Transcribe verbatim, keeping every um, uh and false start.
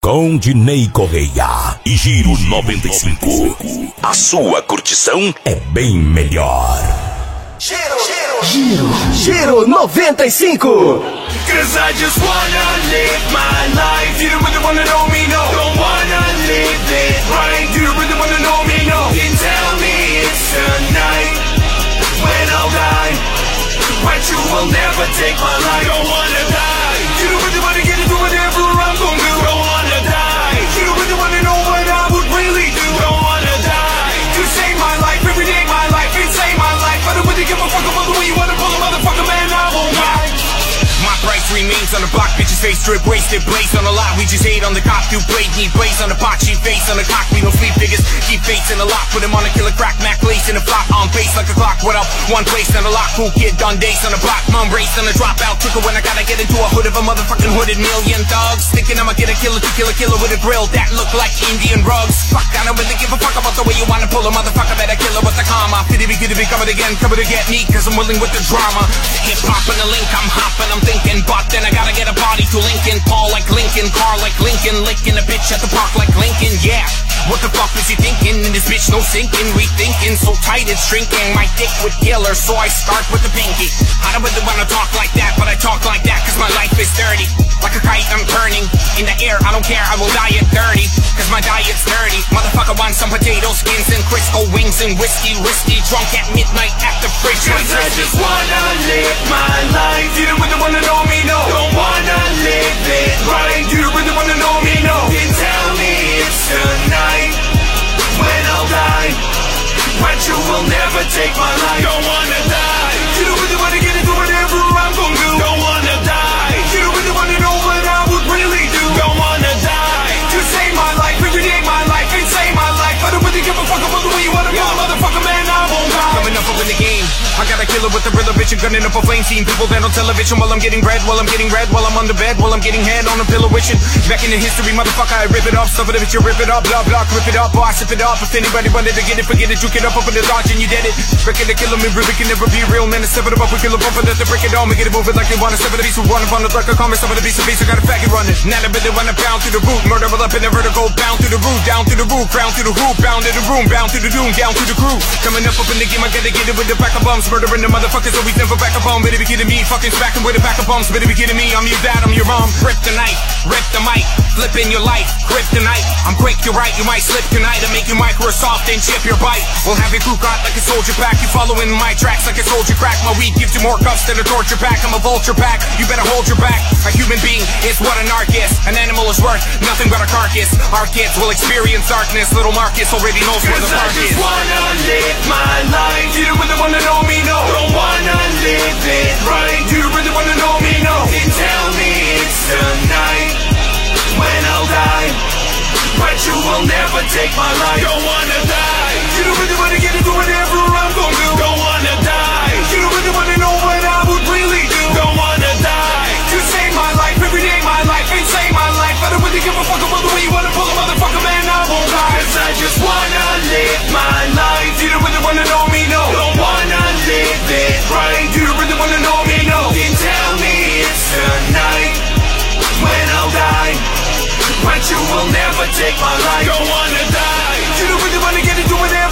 Com Dinei Correia e Giro noventa e cinco. A sua curtição é bem melhor. Giro, Giro, Giro, Giro noventa e cinco. Cause I just wanna live my life. You don't really wanna know me, no. Don't wanna live it right. You don't really wanna know me, no. You tell me it's tonight when I'll die, but you will never take my life. Don't wanna die. You don't really wanna get into whatever I'm gonna do. Don't wanna die. You don't really wanna know what I would really do. Don't wanna die. You save my life, every day my life, it save my life. I don't really give a fuck about the way you wanna pull a motherfucker, man, I won't lie. My price remains on the block, bitches face drip, wasted, blaze on the lot. We just hate on the cop, do blade, need blaze on the pot, she face on the cock. We don't sleep, niggas, keep fates in the lock. Put him on a killer crack, Mac lace in the flock. On base like a clock, what up? One place on the lock, cool kid, done days on the block. Mom race on the dropout, trickle when I gotta get into a hood of a motherfucking hooded million thugs. Thinking I'ma get a killer to kill a killer with a grill that look like Indian rugs. Fuck, I don't really give a fuck about the way you wanna pull a motherfucker, better kill her with the karma. Fitty be, kitty be, coming again, coming to get me, cause I'm willing with the drama. Hip hop and the link, I'm hopping, I'm thinking, but then I gotta get a body to Lincoln. Paul like Lincoln, car like Lincoln, licking a bitch at the park like Lincoln, yeah. What the fuck is he thinking? In this bitch no sinking, rethinking, so tight it's shrinking. My dick would kill her, so I start with the pinky. I don't really wanna talk like that, but I talk like that cause my life is dirty. Like a kite I'm turning, in the air I don't care, I will die at thirty, cause my diet's dirty. Motherfucker wants some potato skins and Crisco wings and whiskey, risky, drunk at midnight at the fridge. Cause I just wanna live my life. You don't really wanna know me, no. Don't wanna live it right. You don't really wanna know me, no. Then tell me it's tonight when I'll die, but you will never take my life. Don't wanna die. You don't really wanna get into whatever I'm gonna do. Don't wanna die. You don't really wanna know what I would really do. Don't wanna die. You save my life, every day my life, and save my life. I don't really give a fuck about the way you wanna go, motherfucker, man, I won't die. Coming up in the game, I got a killer with a real bitch and gunning up a flame. Seeing people that on television while I'm getting bread, while I'm getting red, while I'm on the bed, while I'm getting head on a pillow wishing. Back in the history, motherfucker, I rip it up. Stuff it if you rip it up, blah blah, rip it up, or I sip it up. If anybody wanted to get it, forget it, juke it up, open the dodge and you did it. Breaking the killer, me really can never be real, man. Step it up, we kill a bumper, let the break it all, make it move it like they wanna. Step it the beast, who run up on the record, comment, some of the beast, the beast, I got a faggot running. Now I really wanna bound to the root, murder all up in the vertical, bound to the root, down to the roof, crown to the hoop, bound to the room, bound to the doom, down to the crew. Coming up up in the game, I gotta get it with the pack of bums, murdering the motherfuckers, always never back up home. Better be kidding me, fucking smacking with a pack of bums, better be kidding me, I'm your dad, I'm your mom. Rip the night, rip the mic, flipping your life, grip the night. I'm quick, you're right, you might slip tonight, I make you Microsoft and chip your bite. We'll have your crew caught like a soldier pack, you following my tracks like a soldier crack. My weed gives you more cuffs than a torture pack, I'm a vulture pack, you better hold your back. A human being is what a narc is, an animal is worth nothing but a carcass. Our kids will experience darkness, little Marcus already knows where the park is. I just wanna live my life. You don't really wanna know me, no. Don't wanna live it right. You don't really wanna know me, no. Then tell me it's tonight when I'll die, but you will never take my life. Don't wanna die. You don't really wanna get into whatever I'm gonna do. Don't wanna die. You don't really wanna know what I would really do. Don't wanna die. You save my life, every day my life, and save my life. I don't really give a fuck about the way you wanna pull a motherfucker, man, I won't die. Cause I just wanna live my life. You don't really wanna know me, no. Don't wanna live it right. You don't really wanna know me, no. Then tell me it's tonight when I'll die, but you will never take my life. Don't wanna die. You don't really wanna get into whatever